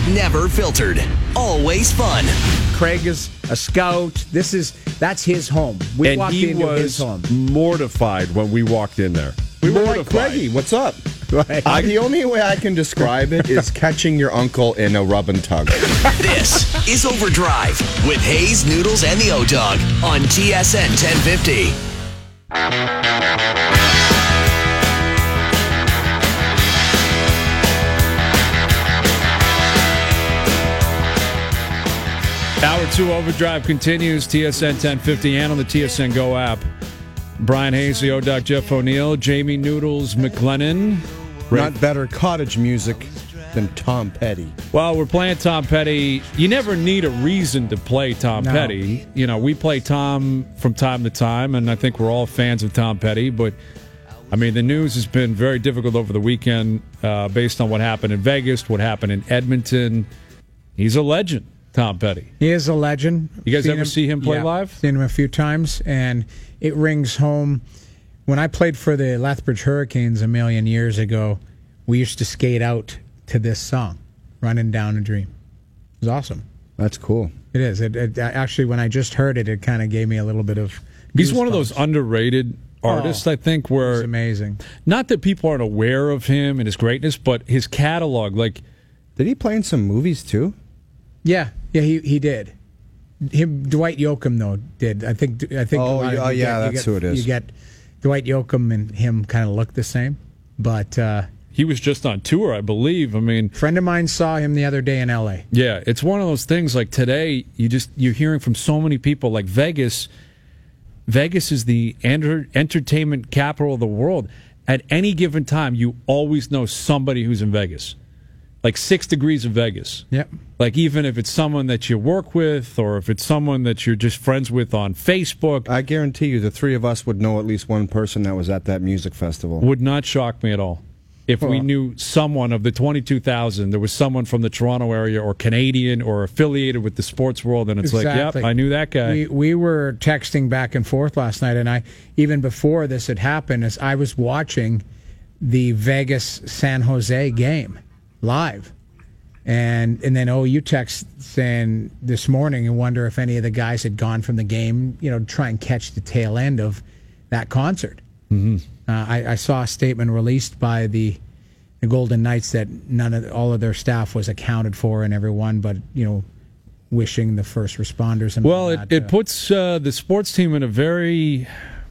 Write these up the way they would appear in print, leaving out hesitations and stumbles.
Never filtered. Always fun. Craig is a scout. That's his home. We walked into his home. Mortified when we walked in there. We were like, Craigie, what's up? The only way I can describe it is catching your uncle in a rub and tug. This is Overdrive with Hayes, Noodles, and the O-Dog on TSN 1050. Hour 2 Overdrive continues, TSN 1050 and on the TSN Go app. Brian Hayes, the O-Dog, Jeff O'Neill, Jamie Noodles McLennan. Not better cottage music than Tom Petty. Well, we're playing Tom Petty. You never need a reason to play Tom Petty. You know, we play Tom from time to time, and I think we're all fans of Tom Petty. But, I mean, the news has been very difficult over the weekend based on what happened in Vegas, what happened in Edmonton. He's a legend, Tom Petty. He is a legend. You guys ever see him play live? Seen him a few times, and it rings home. When I played for the Lethbridge Hurricanes a million years ago, we used to skate out to this song, Running Down a Dream. It was awesome. That's cool. It is. It actually, when I just heard it, it kind of gave me a little bit of He's one of those underrated artists, I think, where... It's amazing. Not that people aren't aware of him and his greatness, but his catalog, like... Did he play in some movies, too? Yeah, he did. Dwight Yoakam, though, did. I think. That's who it is. You get Dwight Yoakam and him kind of look the same, but he was just on tour, I believe. I mean, friend of mine saw him the other day in L.A. Yeah, it's one of those things. Like today, you're hearing from so many people. Like Vegas is the entertainment capital of the world. At any given time, you always know somebody who's in Vegas. Like 6 degrees of Vegas. Yep. Like even if it's someone that you work with or if it's someone that you're just friends with on Facebook. I guarantee you the three of us would know at least one person that was at that music festival. Would not shock me at all. If we knew someone of the 22,000, there was someone from the Toronto area or Canadian or affiliated with the sports world, and it's like, yep, I knew that guy. We were texting back and forth last night, and even before this had happened, as I was watching the Vegas-San Jose game live. And then you text saying this morning and wonder if any of the guys had gone from the game, to try and catch the tail end of that concert. Mm-hmm. I saw a statement released by the Golden Knights that all of their staff was accounted for and everyone, but wishing the first responders. And it puts the sports team in a very.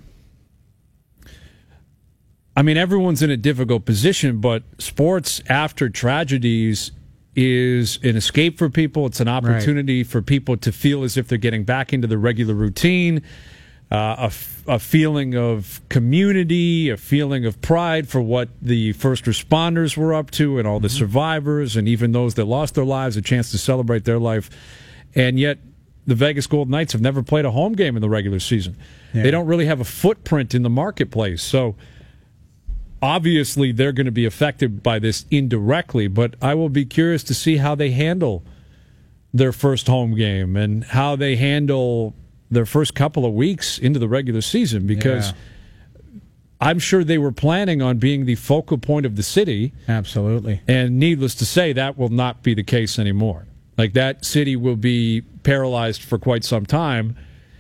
I mean, everyone's in a difficult position, but sports after tragedies is an escape for people. It's an opportunity for people to feel as if they're getting back into the regular routine, a feeling of community, a feeling of pride for what the first responders were up to and all the survivors and even those that lost their lives, a chance to celebrate their life. And yet the Vegas Golden Knights have never played a home game in the regular season. Yeah. They don't really have a footprint in the marketplace. So obviously, they're going to be affected by this indirectly, but I will be curious to see how they handle their first home game and how they handle their first couple of weeks into the regular season, because I'm sure they were planning on being the focal point of the city. Absolutely. And needless to say, that will not be the case anymore. Like, that city will be paralyzed for quite some time,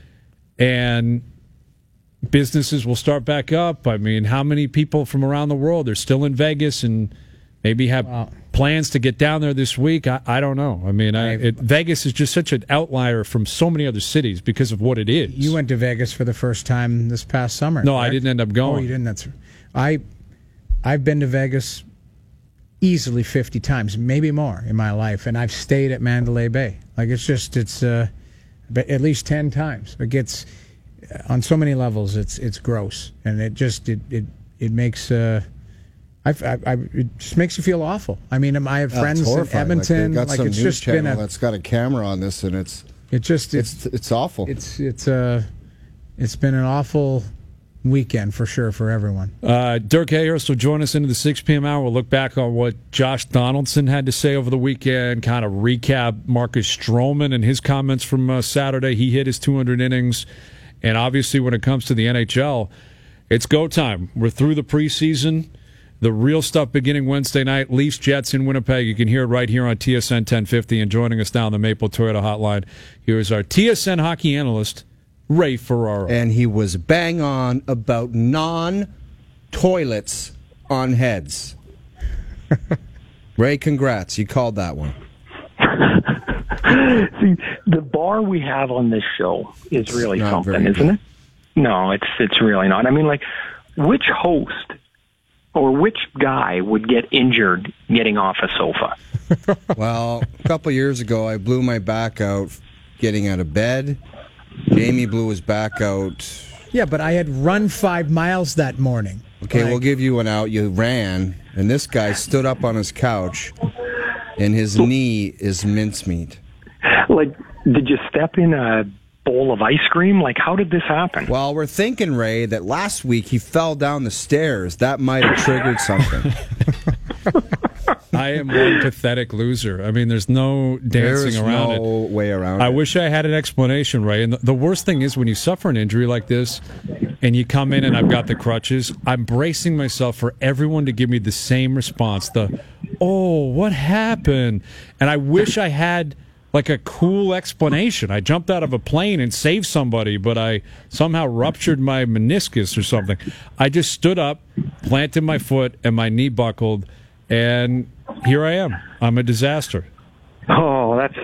and businesses will start back up. I mean, how many people from around the world are still in Vegas and maybe have plans to get down there this week? I don't know. I mean, Vegas is just such an outlier from so many other cities because of what it is. You went to Vegas for the first time this past summer. No, correct? I didn't end up going. Oh, you didn't. I've been to Vegas easily 50 times, maybe more in my life, and I've stayed at Mandalay Bay. Like, it's at least 10 times. It gets... on so many levels, it's gross, and it makes it just makes you feel awful. I mean, I have friends in Edmonton. Got some it's news just channel been that's got a camera on this, and it's awful. It's been an awful weekend for sure for everyone. Dirk Hayhurst will join us into the 6 p.m. hour. We'll look back on what Josh Donaldson had to say over the weekend, kind of recap Marcus Stroman and his comments from Saturday. He hit his 200 innings. And obviously, when it comes to the NHL, it's go time. We're through the preseason. The real stuff beginning Wednesday night. Leafs Jets in Winnipeg. You can hear it right here on TSN 1050. And joining us now on the Maple Toyota Hotline, here is our TSN hockey analyst, Ray Ferraro. And he was bang on about non-toilets on heads. Ray, congrats. You called that one. See, the bar we have on this show is really something, isn't it? No, it's really not. I mean, like, which host or which guy would get injured getting off a sofa? Well, a couple years ago, I blew my back out getting out of bed. Jamie blew his back out. Yeah, but I had run 5 miles that morning. Okay, we'll give you an out. You ran, and this guy stood up on his couch, and his knee is mincemeat. Like, did you step in a bowl of ice cream? Like, how did this happen? Well, we're thinking, Ray, that last week he fell down the stairs. That might have triggered something. I am one pathetic loser. I mean, there's no dancing around it. There's no way around it. I wish I had an explanation, Ray. And the worst thing is when you suffer an injury like this and you come in and I've got the crutches, I'm bracing myself for everyone to give me the same response. Oh, what happened? And I wish I had like a cool explanation. I jumped out of a plane and saved somebody, but I somehow ruptured my meniscus or something. I just stood up, planted my foot, and my knee buckled, and here I am. I'm a disaster. Oh, that's...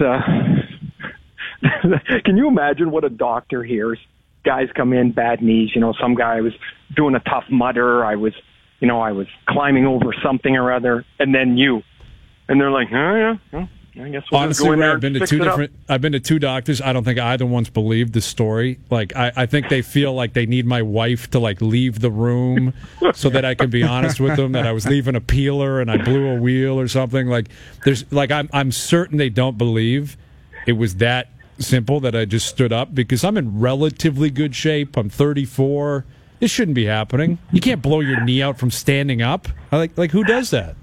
Can you imagine what a doctor hears? Guys come in, bad knees. You know, some guy was doing a tough mutter. I was climbing over something or other, and then you. And they're like, oh, yeah, well, I guess we'll honestly, just go in there I've been to two doctors. I don't think either one's believed the story. Like, I think they feel like they need my wife to like leave the room so that I can be honest with them that I was leaving a peeler and I blew a wheel or something. Like, I'm certain they don't believe it was that simple that I just stood up because I'm in relatively good shape. I'm 34. This shouldn't be happening. You can't blow your knee out from standing up. Like who does that?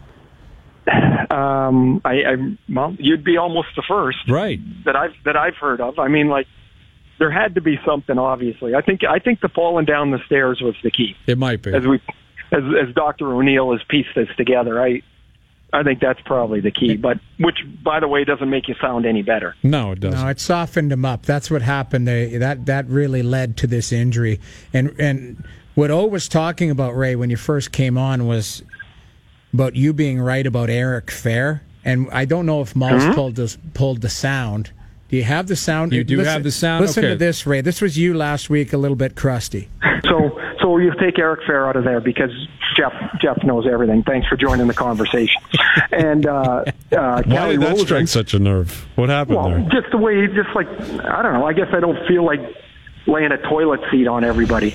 Well, you'd be almost the first, right? That I've heard of. I mean, like, there had to be something. Obviously, I think the falling down the stairs was the key. It might be. As Dr. O'Neill has pieced this together, I think that's probably the key. But which, by the way, doesn't make you sound any better. No, it doesn't. No, it softened him up. That's what happened. That really led to this injury. And what O was talking about, Ray, when you first came on was about you being right about Eric Fair, and I don't know if Maltz pulled the sound. Do you have the sound? You do have the sound? Listen okay. to this, Ray. This was you last week, a little bit crusty. So you take Eric Fair out of there because Jeff knows everything. Thanks for joining the conversation. And why did that strike such a nerve? What happened there? Just the way, I don't know. I guess I don't feel like laying a toilet seat on everybody.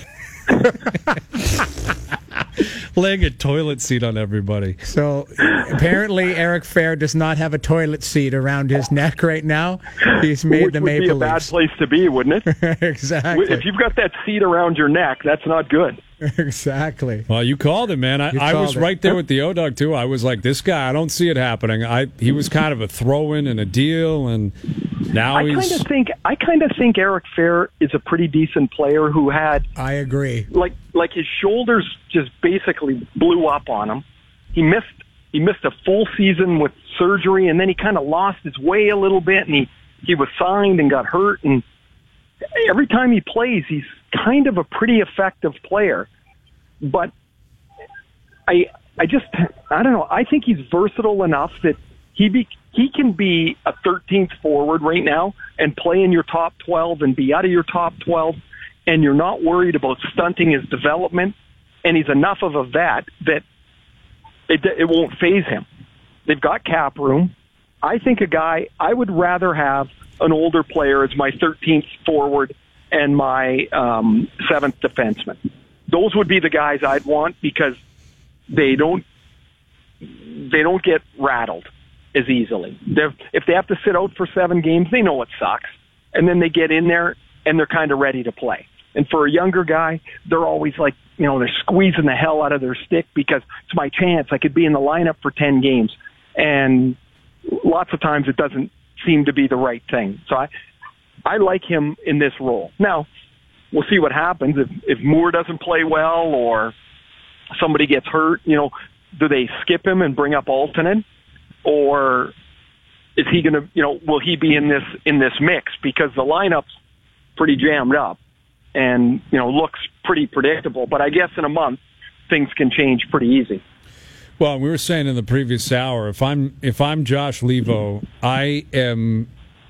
Laying a toilet seat on everybody. So apparently Eric Fair does not have a toilet seat around his neck right now. He's made the Maple Leafs. Which would be a bad place to be, wouldn't it? Exactly. If you've got that seat around your neck, that's not good. Exactly. Well, you called it, man. I was right there with the O-Dog, too. I was like, this guy, I don't see it happening. He was kind of a throw-in and a deal, and now I kind of think Eric Fair is a pretty decent player who had... I agree. Like his shoulders just basically blew up on him. He missed a full season with surgery, and then he kind of lost his way a little bit, and he was signed and got hurt, and every time he plays, he's kind of a pretty effective player. But I don't know. I think he's versatile enough that he can be a 13th forward right now and play in your top 12 and be out of your top 12, and you're not worried about stunting his development. And he's enough of a vet that it won't faze him. They've got cap room. I think I would rather have an older player as my 13th forward and my 7th defenseman. Those would be the guys I'd want because they don't get rattled as easily. If they have to sit out for 7 games, they know it sucks. And then they get in there and they're kind of ready to play. And for a younger guy, they're always like, they're squeezing the hell out of their stick because it's my chance. I could be in the lineup for 10 games. And lots of times it doesn't seem to be the right thing. So I like him in this role. Now, we'll see what happens if Moore doesn't play well or somebody gets hurt. do they skip him and bring up Altonen, or is he going to, will he be in this mix? Because the lineup's pretty jammed up and, looks pretty predictable. But I guess in a month, things can change pretty easy. Well, we were saying in the previous hour, if I'm Josh Leivo, I am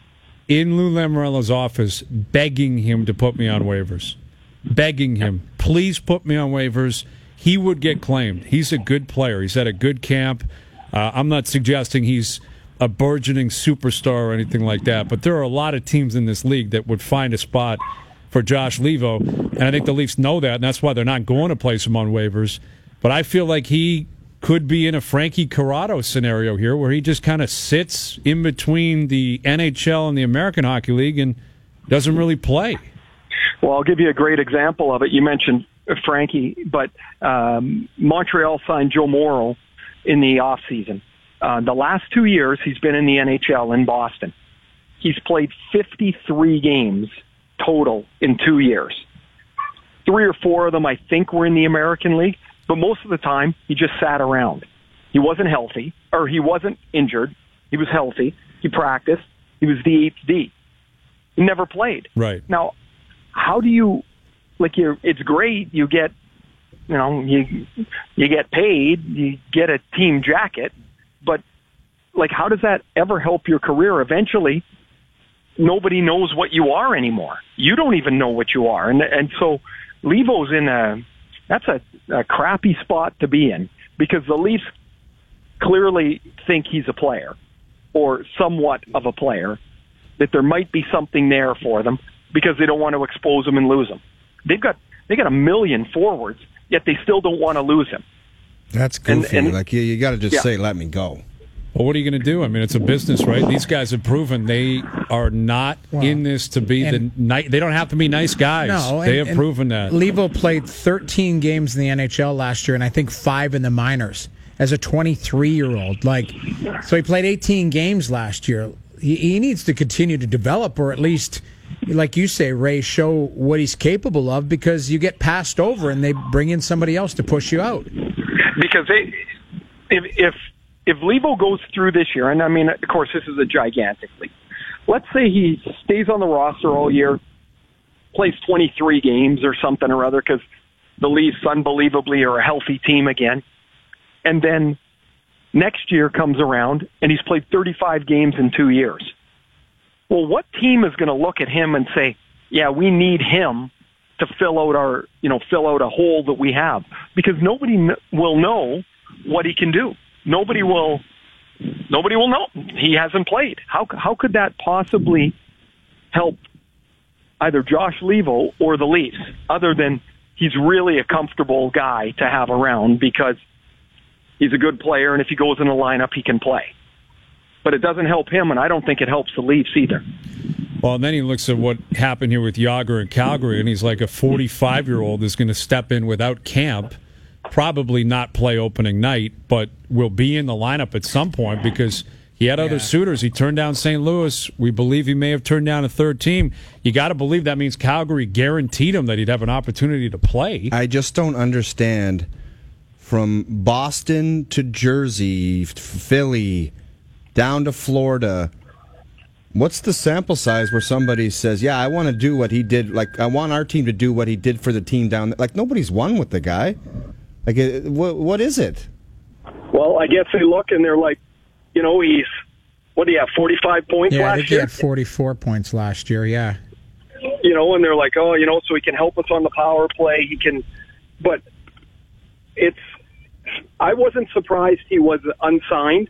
in Lou Lamoriello's office begging him to put me on waivers. Begging him, please put me on waivers. He would get claimed. He's a good player. He's had a good camp. I'm not suggesting he's a burgeoning superstar or anything like that, but there are a lot of teams in this league that would find a spot for Josh Leivo, and I think the Leafs know that, and that's why they're not going to place him on waivers. But I feel like he could be in a Frankie Corrado scenario here where he just kind of sits in between the NHL and the American Hockey League and doesn't really play. Well, I'll give you a great example of it. You mentioned Frankie, but Montreal signed Joe Morrow in the offseason. The last 2 years he's been in the NHL in Boston. He's played 53 games total in 2 years. 3 or 4 of them, I think, were in the American League. But most of the time, he just sat around. He wasn't healthy, or he wasn't injured. He was healthy. He practiced. He was the 8th D. He never played. Right. Now, how do you, it's great. You get, you get paid. You get a team jacket. But, how does that ever help your career? Eventually, nobody knows what you are anymore. You don't even know what you are. And so, Leivo's that's a crappy spot to be in, because the Leafs clearly think he's a player, or somewhat of a player, that there might be something there for them, because they don't want to expose him and lose him. They got a million forwards, yet they still don't want to lose him. That's goofy. You got to just say, let me go. Well, what are you going to do? I mean, it's a business, right? These guys have proven they are not in this to be they don't have to be nice guys. No, they have proven that. Leivo played 13 games in the NHL last year, and I think 5 in the minors as a 23-year-old. So he played 18 games last year. He needs to continue to develop, or at least, like you say, Ray, show what he's capable of, because you get passed over and they bring in somebody else to push you out. Because if Leivo goes through this year, and I mean, of course, this is a gigantic league. Let's say he stays on the roster all year, plays 23 games or something or other, because the Leafs unbelievably are a healthy team again. And then next year comes around and he's played 35 games in 2 years. Well, what team is going to look at him and say, yeah, we need him to fill out a hole that we have? Because nobody will know what he can do. Nobody will know. He hasn't played. How could that possibly help either Josh Leivo or the Leafs, other than he's really a comfortable guy to have around because he's a good player, and if he goes in the lineup, he can play. But it doesn't help him, and I don't think it helps the Leafs either. Well, and then he looks at what happened here with Jágr in Calgary, and he's like a 45-year-old is going to step in without camp, probably not play opening night, but will be in the lineup at some point because he had other suitors. He turned down St. Louis. We believe he may have turned down a third team. You got to believe that means Calgary guaranteed him that he'd have an opportunity to play. I just don't understand, from Boston to Jersey, Philly, down to Florida, what's the sample size where somebody says, yeah, I want to do what he did, I want our team to do what he did for the team down there. Nobody's won with the guy. What is it? Well, I guess they look and they're like, he's, what do you have, 45 points last year? Yeah, I think he had 44 points last year, yeah. And they're like, so he can help us on the power play. He can, but I wasn't surprised he was unsigned.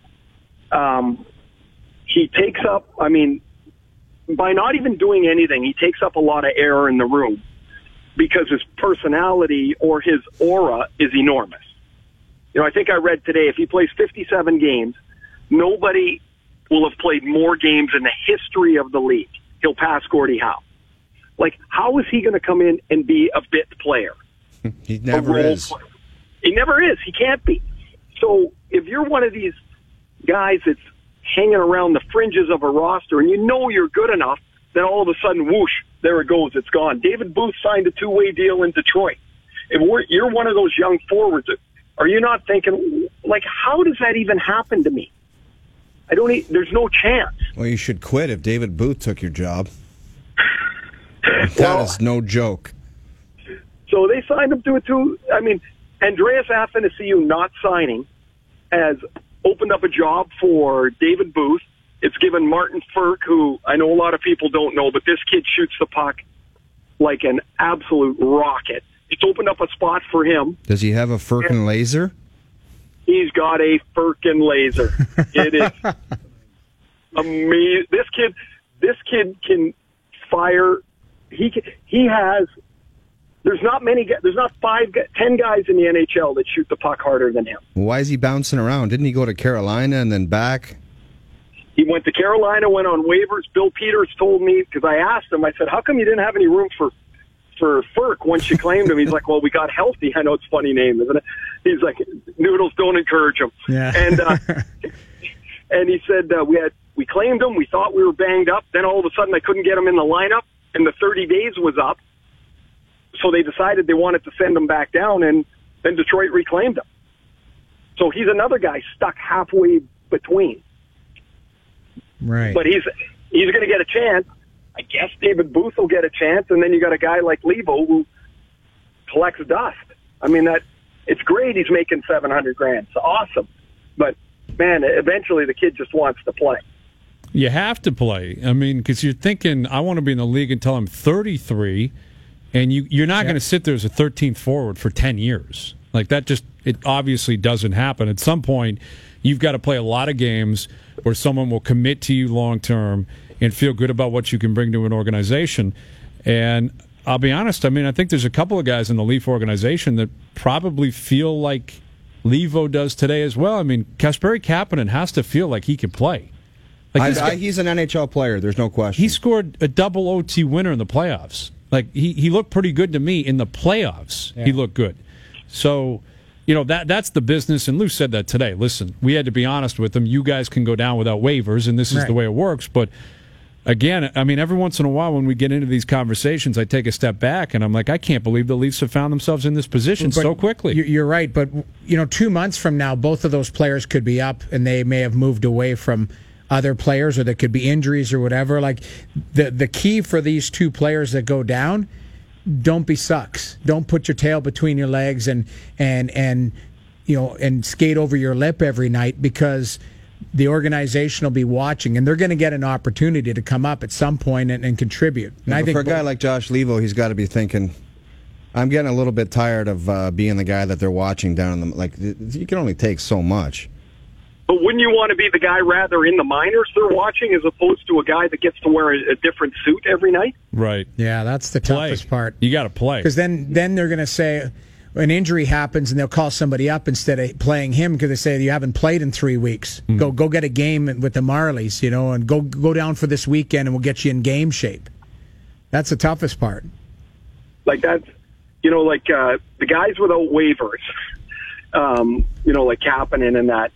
He takes up, by not even doing anything, he takes up a lot of air in the room because his personality or his aura is enormous. I think I read today, if he plays 57 games, nobody will have played more games in the history of the league. He'll pass Gordie Howe. How is he going to come in and be a bit player? He never is. Player? He never is. He can't be. So if you're one of these guys that's hanging around the fringes of a roster and you're good enough, then all of a sudden, whoosh, there it goes, it's gone. David Booth signed a 2-way deal in Detroit. If you're one of those young forwards, are you not thinking, Like, how does that even happen to me? There's no chance. Well, you should quit if David Booth took your job. That is no joke. So they signed him to it too. I mean, Andreas Athanasiou not signing has opened up a job for David Booth. It's given Martin Ferk, who I know a lot of people don't know, but this kid shoots the puck like an absolute rocket. It's opened up a spot for him. Does he have a Firkin laser? He's got a Firkin laser. It is amazing. This kid can fire. He has. There's not 10 guys in the NHL that shoot the puck harder than him. Why is he bouncing around? Didn't he go to Carolina and then back? He went to Carolina, went on waivers. Bill Peters told me, because I asked him, I said, how come you didn't have any room for Ferk once you claimed him? He's like, well, we got healthy. I know it's a funny name, isn't it? He's like, Noodles, don't encourage him. Yeah. And he said, we claimed him. We thought we were banged up. Then all of a sudden I couldn't get him in the lineup, and the 30 days was up. So they decided they wanted to send him back down, and then Detroit reclaimed him. So he's another guy stuck halfway between. Right. But he's going to get a chance. I guess David Booth will get a chance, and then you got a guy like Levo who collects dust. I mean, it's great he's making $700,000. It's awesome. But, man, eventually the kid just wants to play. You have to play. I mean, because you're thinking, I want to be in the league until I'm 33, and you're not going to sit there as a 13th forward for 10 years. Like, it obviously doesn't happen. At some point, you've got to play a lot of games where someone will commit to you long term and feel good about what you can bring to an organization. And I'll be honest, I mean, I think there's a couple of guys in the Leaf organization that probably feel like Levo does today as well. I mean, Kasperi Kapanen has to feel like he can play. Like he's an NHL player, there's no question. He scored a double OT winner in the playoffs. Like, he looked pretty good to me in the playoffs. Yeah. He looked good. So, you know, that's the business, and Lou said that today. Listen, we had to be honest with them. You guys can go down without waivers, and this is the way it works. But, again, I mean, every once in a while when we get into these conversations, I take a step back, and I'm like, I can't believe the Leafs have found themselves in this position so quickly. You're right, but, 2 months from now, both of those players could be up, and they may have moved away from other players, or there could be injuries or whatever. Like, the key for these two players that go down, don't be sucks. Don't put your tail between your legs and skate over your lip every night, because the organization will be watching, and they're going to get an opportunity to come up at some point and contribute. And I think for a guy like Josh Levo, he's got to be thinking, I'm getting a little bit tired of being the guy that they're watching down in the, like, you can only take so much. But wouldn't you want to be the guy rather in the minors they're watching, as opposed to a guy that gets to wear a different suit every night? Right. Yeah, that's the toughest part. You got to play. Because then they're going to say an injury happens, and they'll call somebody up instead of playing him, because they say you haven't played in 3 weeks. Go get a game with the Marlies, and go down for this weekend, and we'll get you in game shape. That's the toughest part. Like that's, the guys without waivers, like Kapanen and that.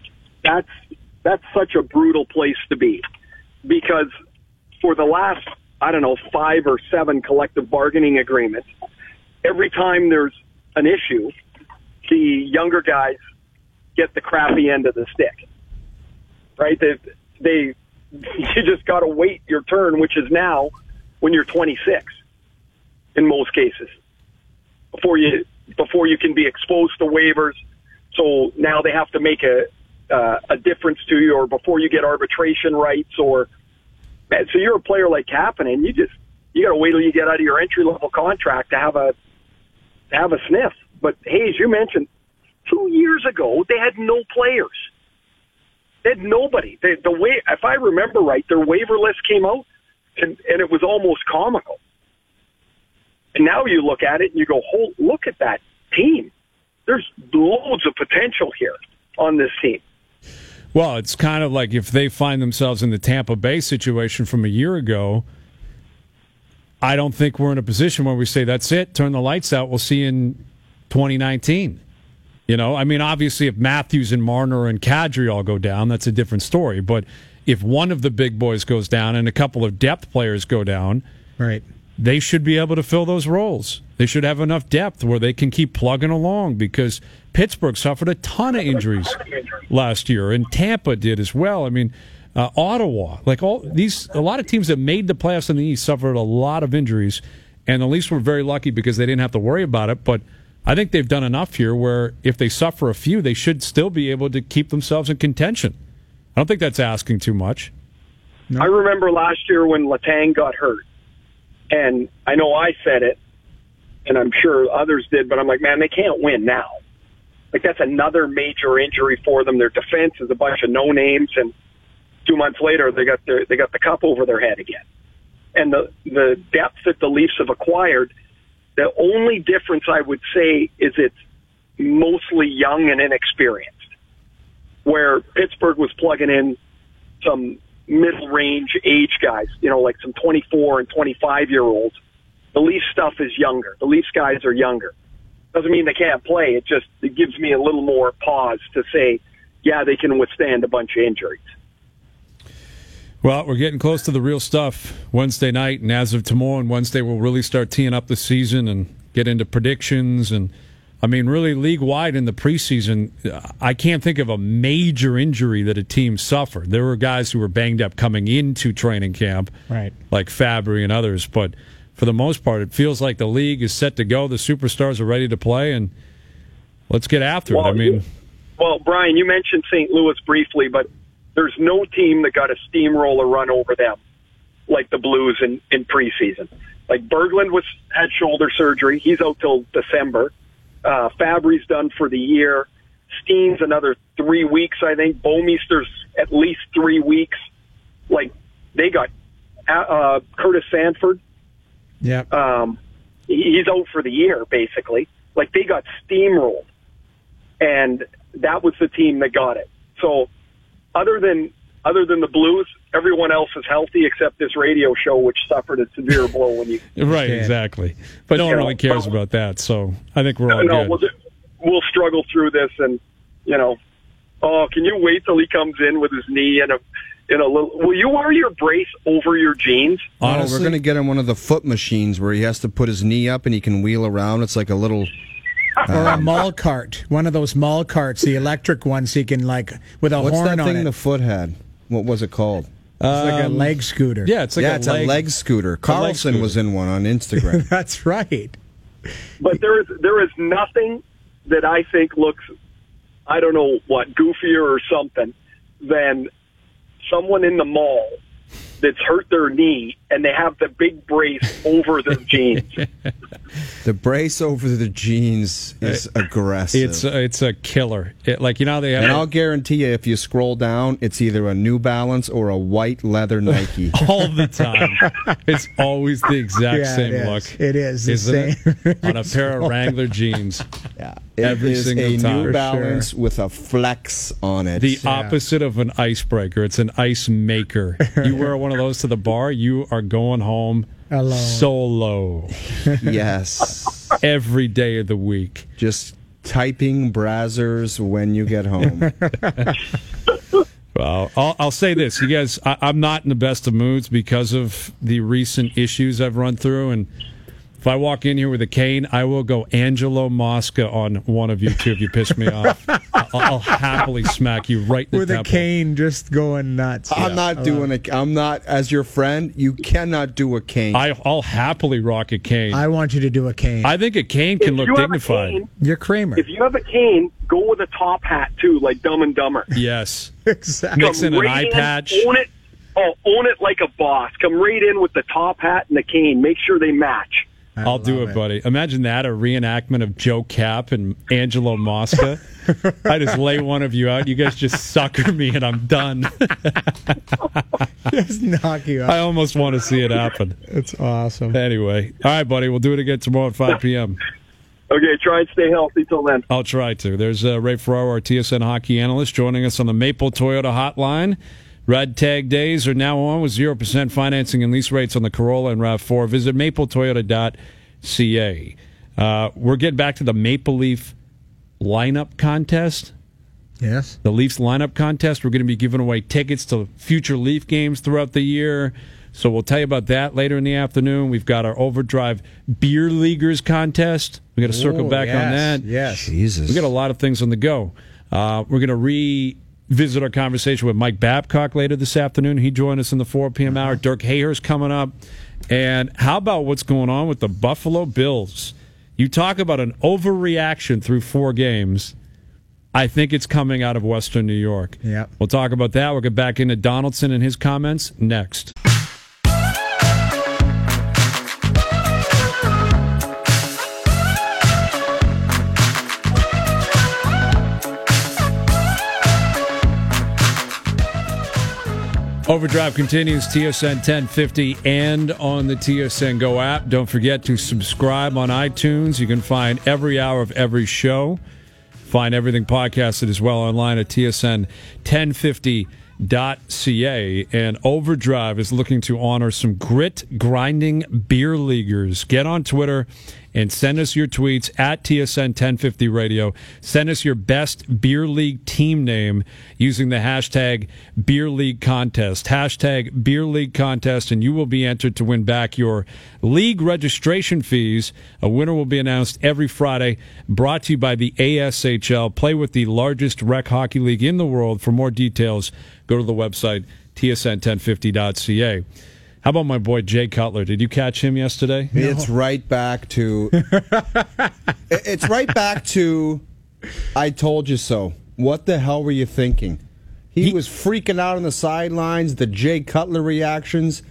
That's such a brutal place to be, because for the last, 5 or 7 collective bargaining agreements, every time there's an issue, the younger guys get the crappy end of the stick, right? You just got to wait your turn, which is now when you're 26 in most cases, before you can be exposed to waivers. So now they have to make a difference to you, or before you get arbitration rights, so you're a player like Kapanen, you got to wait till you get out of your entry level contract to have a sniff. But Hayes, you mentioned 2 years ago they had no players. They had nobody. If I remember right, their waiver list came out, and it was almost comical. And now you look at it and you go, look at that team. There's loads of potential here on this team. Well, it's kind of like if they find themselves in the Tampa Bay situation from a year ago, I don't think we're in a position where we say, that's it, turn the lights out, we'll see you in 2019. I mean, obviously, if Matthews and Marner and Kadri all go down, that's a different story. But if one of the big boys goes down and a couple of depth players go down, right, they should be able to fill those roles. They should have enough depth where they can keep plugging along, because Pittsburgh suffered a ton of injuries last year, and Tampa did as well. I mean, Ottawa, like a lot of teams that made the playoffs in the East suffered a lot of injuries, and the Leafs were very lucky because they didn't have to worry about it. But I think they've done enough here where if they suffer a few, they should still be able to keep themselves in contention. I don't think that's asking too much. No. I remember last year when Letang got hurt, and I know I said it, and I'm sure others did, but I'm like, man, they can't win now. Like, that's another major injury for them. Their defense is a bunch of no names, and 2 months later they got the cup over their head again. And the depth that the Leafs have acquired, the only difference I would say is it's mostly young and inexperienced. Where Pittsburgh was plugging in some middle-range age guys, like some 24 and 25-year-olds. The Leafs stuff is younger. The Leafs guys are younger. Doesn't mean they can't play. It gives me a little more pause to say, yeah, they can withstand a bunch of injuries. Well, we're getting close to the real stuff Wednesday night, and as of tomorrow and Wednesday, we'll really start teeing up the season and get into predictions. And, I mean, really league-wide in the preseason, I can't think of a major injury that a team suffered. There were guys who were banged up coming into training camp, right, like Fabry and others, but for the most part, it feels like the league is set to go. The superstars are ready to play, and let's get after it. Well, Brian, you mentioned St. Louis briefly, but there's no team that got a steamroller run over them like the Blues in preseason. Like Berglund had shoulder surgery. He's out till December. Fabry's done for the year. Steen's another 3 weeks, I think. Bouwmeester's at least 3 weeks. Like, they got Curtis Sanford. Yeah. He's out for the year, basically. Like, they got steamrolled. And that was the team that got it. So, other than the Blues, everyone else is healthy except this radio show, which suffered a severe blow when you... Right, exactly. But no one really cares about that, so I think we're all good. We'll struggle through this, and, can you wait till he comes in with his knee in a little... Will you wear your brace over your jeans? Honestly, we're going to get him one of the foot machines where he has to put his knee up and he can wheel around. It's like a little... or a mall cart. One of those mall carts, the electric ones, he can, like, with a horn on it. What's that thing the foot had? What was it called? It's like a leg scooter. Yeah, it's a leg scooter. Carlson was in one on Instagram. That's right. But there is nothing that I think looks, I don't know what, goofier or something than someone in the mall that's hurt their knee and they have the big brace over their jeans. The brace over the jeans is aggressive. It's a killer. They have. And I'll guarantee you, if you scroll down, it's either a New Balance or a white leather Nike. All the time. It's always the exact same look. It is the same. On a pair of Wrangler jeans. Yeah, every single time. New Balance with a flex on it. The opposite of an icebreaker. It's an ice maker. You wear one of those to the bar, you are going home alone. Solo. Yes. Every day of the week. Just typing Brazzers when you get home. Well, I'll say this. You guys, I'm not in the best of moods because of the recent issues I've run through, and if I walk in here with a cane, I will go Angelo Mosca on one of you two if you piss me off. I'll happily smack you right in the with temple. A cane, just going nuts. I'm not doing it. I'm not, as your friend, you cannot do a cane. I'll happily rock a cane. I want you to do a cane. I think a cane can look dignified. You're Kramer. If you have a cane, go with a top hat, too, like Dumb and Dumber. Yes. Exactly. Mix in an eye patch. Own it like a boss. Come right in with the top hat and the cane. Make sure they match. I'll do it, buddy. Imagine that, a reenactment of Joe Cap and Angelo Mosca. I just lay one of you out. You guys just sucker me, and I'm done. Just knock you out. I almost want to see it happen. It's awesome. Anyway. All right, buddy. We'll do it again tomorrow at 5 p.m. Okay, try and stay healthy till then. I'll try to. There's Ray Ferraro, our TSN hockey analyst, joining us on the Maple Toyota hotline. Red Tag days are now on with 0% financing and lease rates on the Corolla and RAV4. Visit mapletoyota.ca. We're getting back to the Maple Leaf lineup contest. Yes. The Leafs lineup contest. We're going to be giving away tickets to future Leaf games throughout the year. So we'll tell you about that later in the afternoon. We've got our Overdrive Beer Leaguers contest. We got to circle back on that. Yes. Jesus. We got a lot of things on the go. We're going to revisit our conversation with Mike Babcock later this afternoon. He joined us in the 4 p.m. hour. Dirk Hayer's coming up. And how about what's going on with the Buffalo Bills? You talk about an overreaction through 4 games. I think it's coming out of Western New York. Yep. We'll talk about that. We'll get back into Donaldson and his comments next. Overdrive continues, TSN 1050 and on the TSN Go app. Don't forget to subscribe on iTunes. You can find every hour of every show. Find everything podcasted as well online at tsn1050.ca. And Overdrive is looking to honor some grit-grinding beer leaguers. Get on Twitter and send us your tweets at TSN1050 Radio. Send us your best beer league team name using the hashtag Beer League Contest. Hashtag Beer League Contest, and you will be entered to win back your league registration fees. A winner will be announced every Friday. Brought to you by the ASHL. Play with the largest rec hockey league in the world. For more details, go to the website tsn1050.ca. How about my boy Jay Cutler? Did you catch him yesterday? No. It's right back to. It's right back to. I told you so. What the hell were you thinking? He was freaking out on the sidelines. The Jay Cutler reactions.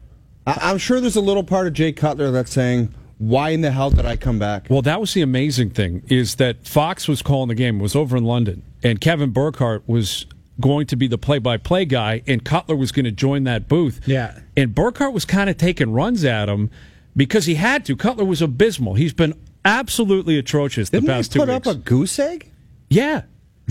I'm sure there's a little part of Jay Cutler that's saying, "Why in the hell did I come back?" Well, that was the amazing thing, is that Fox was calling the game. It was over in London, and Kevin Burkhardt was going to be the play-by-play guy, and Cutler was going to join that booth. Yeah. And Burkhardt was kind of taking runs at him because he had to. Cutler was abysmal. He's been absolutely atrocious the past 2 weeks. Didn't he put up a goose egg? Yeah.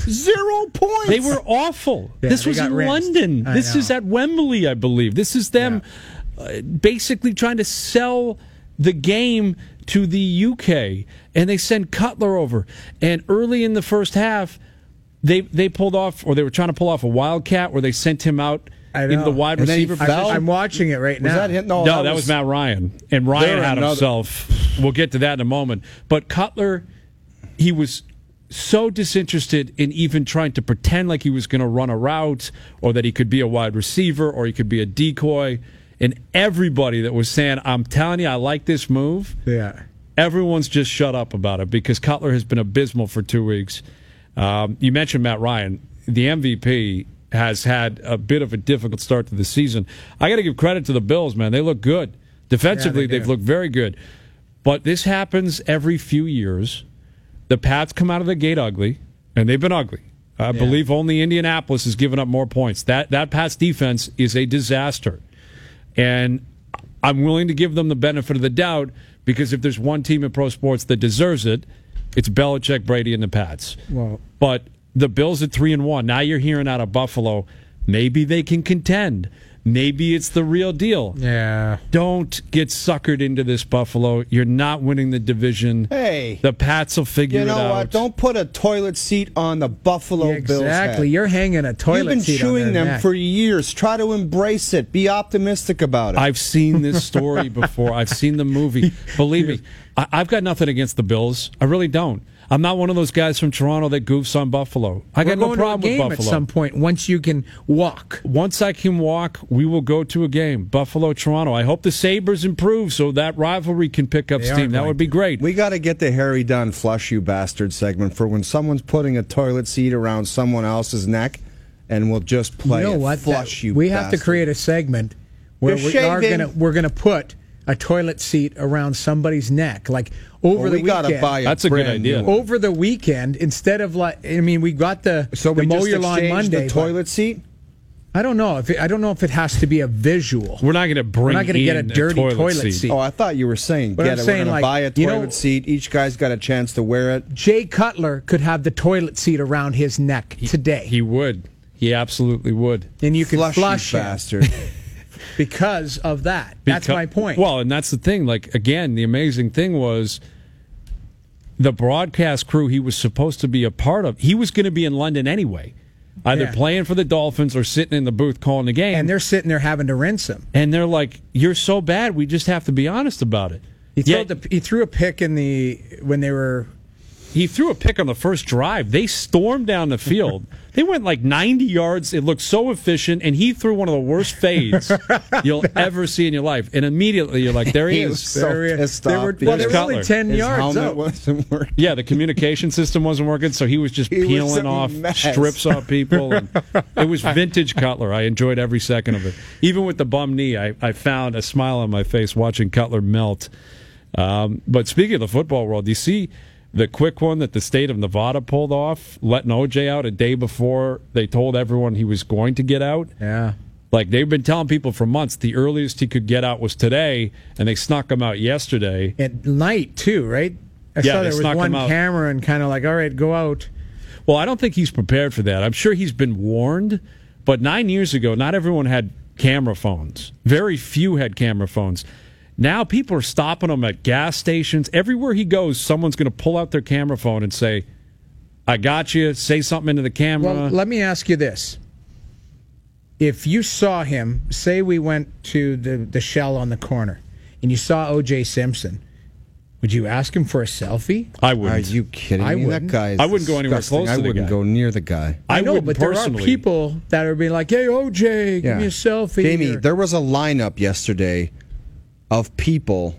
0 points. They were awful. Yeah, this was got in rinsed. London. I This know. is at Wembley, I believe. This is them basically trying to sell the game to the UK. And they send Cutler over. And early in the first half, they pulled off, or they were trying to pull off a wildcat where they sent him out in the wide And then he receiver fell? position. I'm watching it right now. Was that him? No, that was Matt Ryan. And Ryan There had another- himself. We'll get to that in a moment. But Cutler, he was so disinterested in even trying to pretend like he was going to run a route or that he could be a wide receiver or he could be a decoy. And everybody that was saying, I'm telling you, I like this move, Yeah. everyone's just shut up about it because Cutler has been abysmal for 2 weeks. You mentioned Matt Ryan. The MVP has had a bit of a difficult start to the season. I got to give credit to the Bills, man. They look good. Defensively, Yeah, they they've do. looked very good. But this happens every few years. The Pats come out of the gate ugly, and they've been ugly. I believe only Indianapolis has given up more points. That Pats defense is a disaster. And I'm willing to give them the benefit of the doubt because if there's one team in pro sports that deserves it, it's Belichick, Brady, and the Pats. Well, But the Bills at 3-1. Now you're hearing out of Buffalo, maybe they can contend. Maybe it's the real deal. yeah. Don't get suckered into this, Buffalo. You're not winning the division. Hey. The Pats will figure You it know out. what? Don't put a toilet seat on the Buffalo Bills head. Exactly. You're hanging a toilet You've been seat on chewing their them neck. for years. Try to embrace it. Be optimistic about it. I've seen this story before. I've seen the movie. Believe me, I've got nothing against the Bills. I really don't. I'm not one of those guys from Toronto that goofs on Buffalo. I We're got no going problem to a game with Buffalo. at some point once you can walk. Once I can walk, we will go to a game. Buffalo, Toronto. I hope the Sabres improve so that rivalry can pick up They are steam. That going would be great. We got to get the Harry Dunn flush you bastard segment for when someone's putting a toilet seat around someone else's neck, and we'll just play You know it. what? Flush you. We have to bastard. create a segment where You're we are shaving. we're gonna put a toilet seat around somebody's neck, like over Well, the we got to weekend. buy That's a good brand idea. new one. Over the weekend, instead of like, I mean, we got the So the we mow just your lawn exchanged Monday. the but toilet seat. I don't know if it has to be a visual. We're not going to bring We're not gonna get a in dirty toilet seat. Oh, I thought you were saying But get I'm it. saying, We're going like, to buy a you toilet know- seat. Each guy's got a chance to wear it. Jay Cutler could have the toilet seat around his neck today, He would. He absolutely would. and you could Flush, flush you him bastard. because of that. That's my point. Well, and that's the thing. Like, again, the amazing thing was the broadcast crew he was supposed to be a part of. He was going to be in London anyway. either Yeah. playing for the Dolphins or sitting in the booth calling the game. And they're sitting there having to rinse him. And they're like, "You're so bad. We just have to be honest about it." He threw a pick when they were. He threw a pick on the first drive. They stormed down the field. They went like 90 yards. It looked so efficient, and he threw one of the worst fades you'll ever see in your life. And immediately you're like, there he was is. so pissed off. They There's were only Cutler. 10 His yards helmet out. wasn't working. Yeah, the communication system wasn't working, so he was just He was peeling a off mess. strips off people. And it was vintage Cutler. I enjoyed every second of it. Even with the bum knee, I found a smile on my face watching Cutler melt. But speaking of the football world, do you see the quick one that the state of Nevada pulled off, letting OJ out a day before they told everyone he was going to get out? Yeah. Like, they've been telling people for months the earliest he could get out was today, and they snuck him out yesterday. At night, too, right? I Yeah, saw they there was snuck one him out. camera and kind of like, all right, go out. Well, I don't think he's prepared for that. I'm sure he's been warned, but 9 years ago, not everyone had camera phones. Very few had camera phones. Now people are stopping him at gas stations. Everywhere he goes, someone's going to pull out their camera phone and say, "I got you," say something into the camera. Well, let me ask you this. If you saw him, say we went to the Shell on the corner, and you saw O.J. Simpson, would you ask him for a selfie? I Are wouldn't. you kidding I me? That wouldn't. guy is I wouldn't go anywhere disgusting. close to I the wouldn't guy. go near the guy. I know, wouldn't but there are personally. people that are being like, "Hey, OJ, give me a selfie." Jamie, or- there was a lineup yesterday of people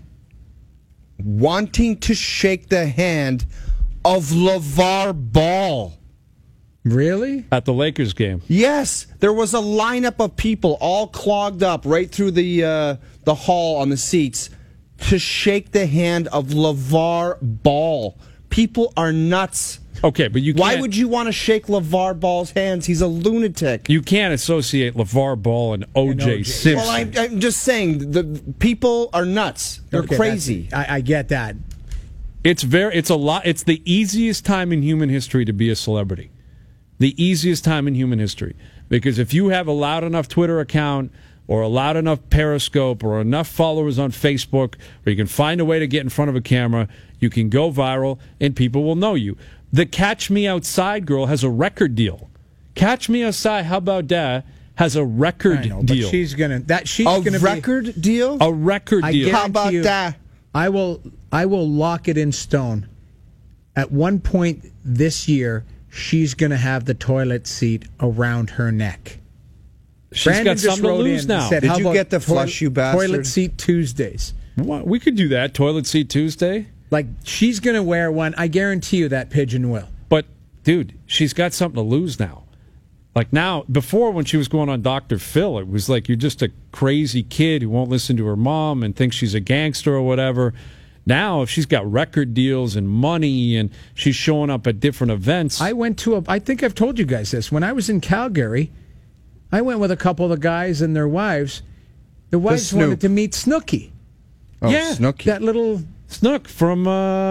wanting to shake the hand of LeVar Ball. Really? At the Lakers game. Yes, there was a lineup of people all clogged up right through the hall on the seats to shake the hand of LeVar Ball. People are nuts. Okay, but you can't. Why would you want to shake LeVar Ball's hands? He's a lunatic. You can't associate LeVar Ball and O.J. Simpson. Well, I'm just saying, the people are nuts. They're Okay, crazy. I get that. It's a lot. It's the easiest time in human history to be a celebrity. The easiest time in human history. Because if you have a loud enough Twitter account or a loud enough Periscope or enough followers on Facebook where you can find a way to get in front of a camera, you can go viral and people will know you. The Catch Me Outside girl has a record deal. Catch Me Outside, how about that? Has a record I know, deal. but she's gonna A record deal? A record I deal. guarantee How about you, that? I will lock it in stone. At one point this year, she's going to have the toilet seat around her neck. She's Brandon got just something to wrote lose in now. and said, Did "How you about get the flush, you bastard?" Toilet seat Tuesdays. What? We could do that. Toilet Seat Tuesday. Like, she's going to wear one. I guarantee you that pigeon will. But, dude, she's got something to lose now. Like now, before when she was going on Dr. Phil, it was like you're just a crazy kid who won't listen to her mom and thinks she's a gangster or whatever. Now, if she's got record deals and money and she's showing up at different events. I think I've told you guys this. When I was in Calgary, I went with a couple of the guys and their wives. The wives Snoop. wanted to meet Snooki. Oh, Yeah, Snooki. That little Snook from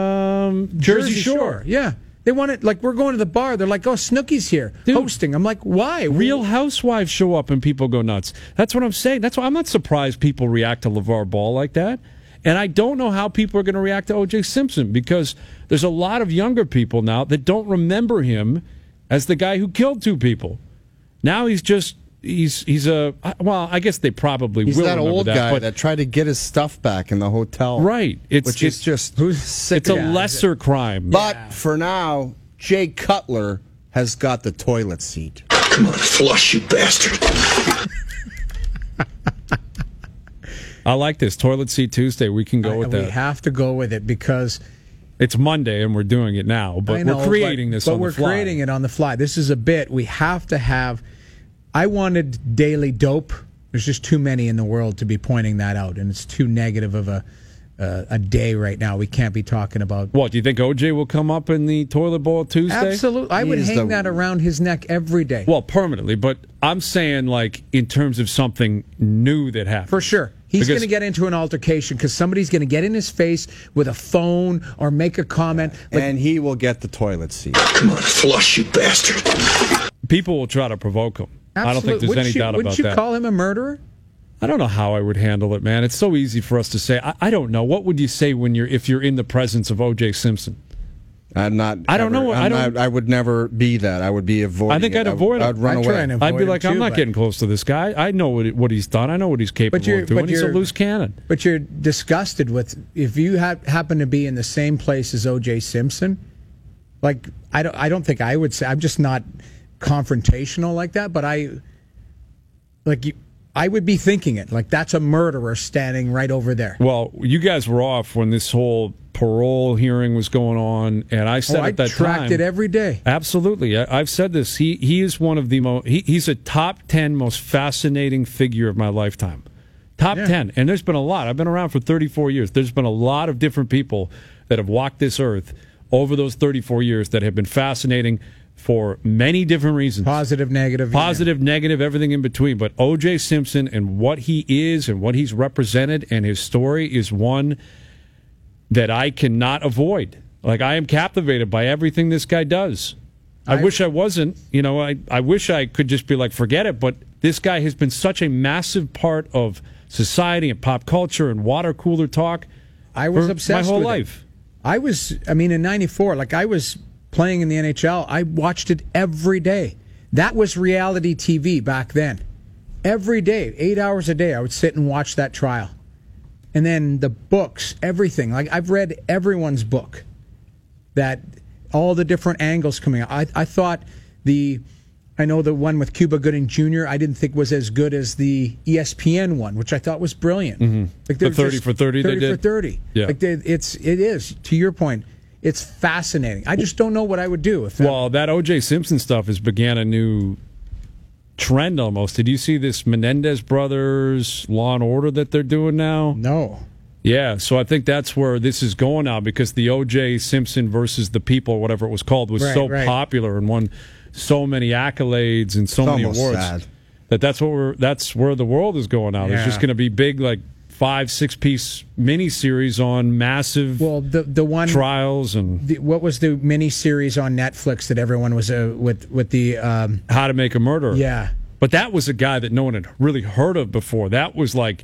Jersey Shore. Yeah. They wanted, like, we're going to the bar. They're like, "Oh, Snooki's here Dude. hosting." I'm like, why? Real Housewives show up and people go nuts. That's what I'm saying. That's why I'm not surprised people react to LeVar Ball like that. And I don't know how people are going to react to O.J. Simpson because there's a lot of younger people now that don't remember him as the guy who killed two people. Now he's a well, I guess they probably He's will that remember old that, guy but that tried to get his stuff back in the hotel. right, Which is just sick. it's a lesser crime. But for now, Jay Cutler has got the toilet seat. Come on, flush, you bastard. I like this Toilet Seat Tuesday. We can go with We that. have to go with it because It's Monday and we're doing it now, but I know, we're creating this but on we're the fly. creating it on the fly. This is a bit. We have to have. I wanted daily dope. There's just too many in the world to be pointing that out, and it's too negative of a day right now. We can't be talking about. What, do you think OJ will come up in the toilet bowl Tuesday? Absolutely, I would He is hang the- that around his neck every day. Well, permanently, but I'm saying like in terms of something new that happened. For sure. He's Because- going to get into an altercation because somebody's going to get in his face with a phone or make a comment. Like, And he will get the toilet seat. Come on, flush, you bastard. People will try to provoke him. I don't think there's Wouldn't any you, doubt wouldn't about you that. call him a murderer? I don't know how I would handle it, man. It's so easy for us to say. I don't know. What would you say if you're in the presence of O.J. Simpson? I'm not. I don't know. I would never be that. I would be avoiding. I think I'd avoid it. I'd run I'd try away. and I'd be avoid like, him I'm too, not but- getting close to this guy. I know what he's done. I know what he's capable of doing. He's a loose cannon. But you're disgusted with if you happen to be in the same place as O.J. Simpson. Like I don't think I would say. I'm just not confrontational like that. But I would be thinking it. Like that's a murderer standing right over there. Well, you guys were off when this whole parole hearing was going on, and I said I at that tracked time, it every day. Absolutely, I've said this. He is one of the most. He's a top 10 most fascinating figure of my lifetime. Top 10, and there's been a lot. I've been around for 34 years. There's been a lot of different people that have walked this earth over those 34 years that have been fascinating for many different reasons. Positive, negative, negative, everything in between. But O.J. Simpson and what he is and what he's represented and his story is one that I cannot avoid. Like, I am captivated by everything this guy does. I wish I wasn't. I wish I could just be like, forget it. But this guy has been such a massive part of society and pop culture and water cooler talk. I was for obsessed my whole with life. In 94, like I was playing in the NHL, I watched it every day. That was reality TV back then. Every day, 8 hours a day, I would sit and watch that trial. And then the books, everything. Like I've read everyone's book. That all the different angles coming out. I thought I know the one with Cuba Gooding Jr. I didn't think was as good as the ESPN one, which I thought was brilliant. Mm-hmm. Like the 30 for 30 they 30 did? for 30. Yeah. Like it is, to your point, it's fascinating. I just don't know what I would do if that O.J. Simpson stuff has began a new trend almost. Did you see this Menendez Brothers Law and Order that they're doing now? No. Yeah, so I think that's where this is going now because the O.J. Simpson versus the People, or whatever it was called, was so popular and won so many accolades and so many awards. Sad. That's where the world is going now. Yeah. There's just going to be big 5-6 piece miniseries on massive the one trials and what was the miniseries on Netflix that everyone was with the How to Make a Murderer. Yeah. But that was a guy that no one had really heard of before. That was like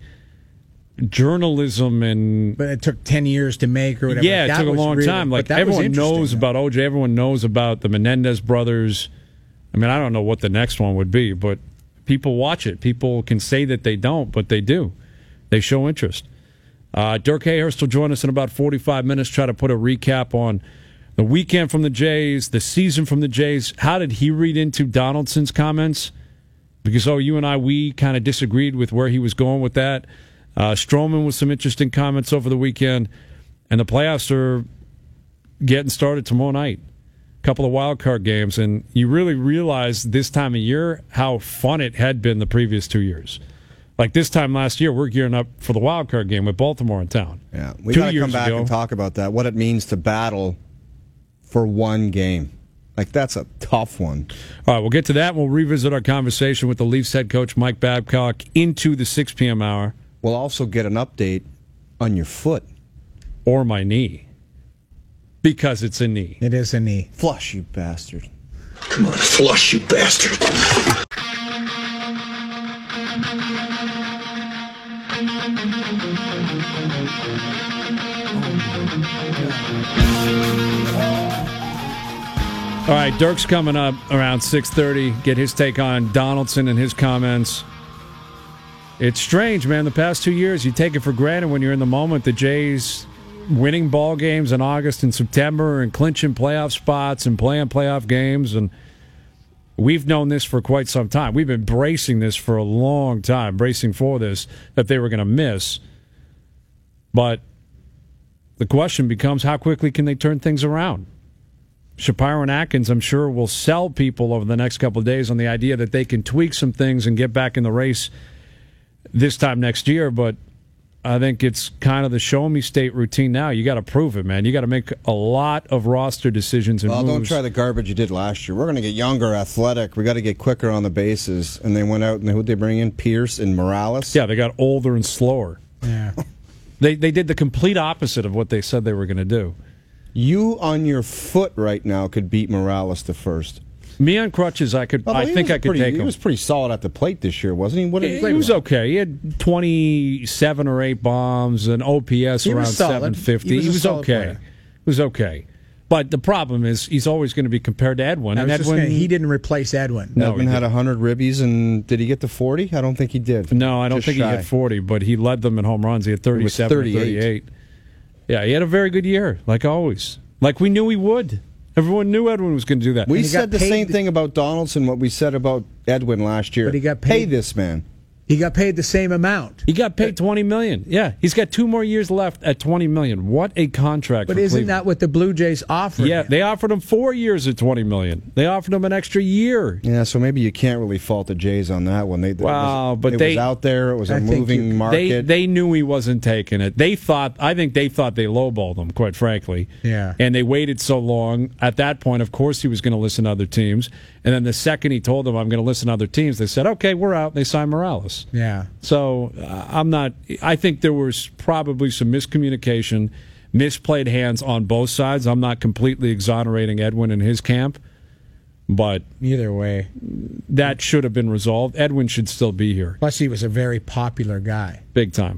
journalism and but it took 10 years to make or whatever. Yeah, it took a long time. Like everyone knows about OJ, everyone knows about the Menendez brothers. I mean, I don't know what the next one would be, but people watch it. People can say that they don't, but they do. They show interest. Dirk Hayhurst will join us in about 45 minutes, try to put a recap on the weekend from the Jays, the season from the Jays. How did he read into Donaldson's comments? Because, you and I, we kind of disagreed with where he was going with that. Stroman with some interesting comments over the weekend. And the playoffs are getting started tomorrow night. A couple of wild card games. And you really realize this time of year how fun it had been the previous 2 years. Like this time last year, we're gearing up for the wild card game with Baltimore in town. Yeah, we got to come back and talk about that. What it means to battle for one game. Like, that's a tough one. All right, we'll get to that. We'll revisit our conversation with the Leafs head coach, Mike Babcock, into the 6 p.m. hour. We'll also get an update on your foot. Or my knee. Because it's a knee. It is a knee. Flush, you bastard. Come on, flush, you bastard. All right, Dirk's coming up around 6:30. Get his take on Donaldson and his comments. It's strange, man. The past 2 years, you take it for granted when you're in the moment. The Jays winning ball games in August and September and clinching playoff spots and playing playoff games. And we've known this for quite some time. We've been bracing this for a long time, bracing for this, that they were going to miss. But the question becomes, how quickly can they turn things around? Shapiro and Atkins, I'm sure, will sell people over the next couple of days on the idea that they can tweak some things and get back in the race this time next year. But I think it's kind of the show-me state routine now. You got to prove it, man. You got to make a lot of roster decisions and moves. Don't try the garbage you did last year. We're going to get younger, athletic. We got to get quicker on the bases. And they went out and who'd they bring in? Pierce and Morales? Yeah, they got older and slower. Yeah. They did the complete opposite of what they said they were going to do. You on your foot right now could beat Morales the first. Me on crutches, I think I could take him. He was pretty solid at the plate this year, wasn't he? What did He was okay. He had 27 or 8 bombs, an OPS around 750. He was okay. It was okay. But the problem is he's always going to be compared to Edwin. And Edwin, he didn't replace Edwin. No, Edwin had 100 ribbies, and did he get to 40? I don't think he did. No, I don't Just think shy. he hit 40, but he led them in home runs. He had 37 or 38. Yeah, he had a very good year, like always. Like we knew he would. Everyone knew Edwin was going to do that. We And he said got the paid- same thing about Donaldson, what we said about Edwin last year. But he got Pay paid- this man. He got paid the same amount. He got paid $20 million. Yeah, he's got 2 more years left at $20 million. What a contract! But for isn't Cleveland. that what the Blue Jays offered? Yeah, him? they offered him 4 years at $20 million. They offered him an extra year. Yeah, so maybe you can't really fault the Jays on that one. It was out there. It was a I think moving market. They knew he wasn't taking it. I think they thought they lowballed him, quite frankly. Yeah. And they waited so long. At that point, of course, he was going to listen to other teams. And then the second he told them, I'm going to listen to other teams, they said, okay, we're out. They signed Morales. Yeah. So I think there was probably some miscommunication, misplayed hands on both sides. I'm not completely exonerating Edwin and his camp, but Either way. that should have been resolved. Edwin should still be here. Plus, he was a very popular guy. Big time.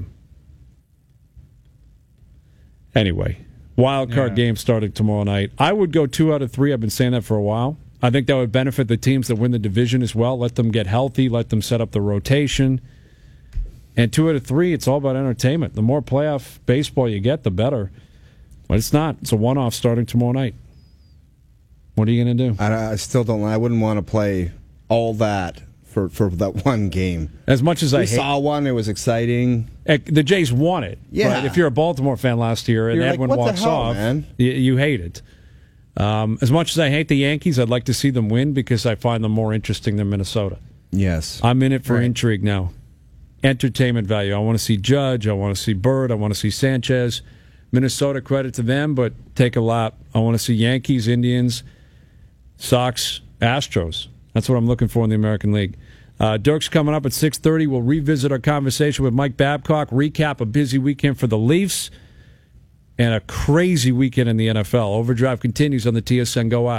Anyway, wild card game starting tomorrow night. I would go 2 out of 3. I've been saying that for a while. I think that would benefit the teams that win the division as well. Let them get healthy. Let them set up the rotation. And 2 out of 3, it's all about entertainment. The more playoff baseball you get, the better. But it's not. It's a one-off starting tomorrow night. What are you going to do? I still don't. I wouldn't want to play all that for that one game. As much as I We hate saw one. It was exciting. the Jays won it. Yeah. But if you're a Baltimore fan last year and You're like, Edwin what the walks hell, off, man? you hate it. As much as I hate the Yankees, I'd like to see them win because I find them more interesting than Minnesota. Yes. I'm in it for intrigue now. Entertainment value. I want to see Judge. I want to see Bird. I want to see Sanchez. Minnesota, credit to them, but take a lap. I want to see Yankees, Indians, Sox, Astros. That's what I'm looking for in the American League. Dirk's coming up at 6:30. We'll revisit our conversation with Mike Babcock, recap a busy weekend for the Leafs, and a crazy weekend in the NFL. Overdrive continues on the TSN Go app.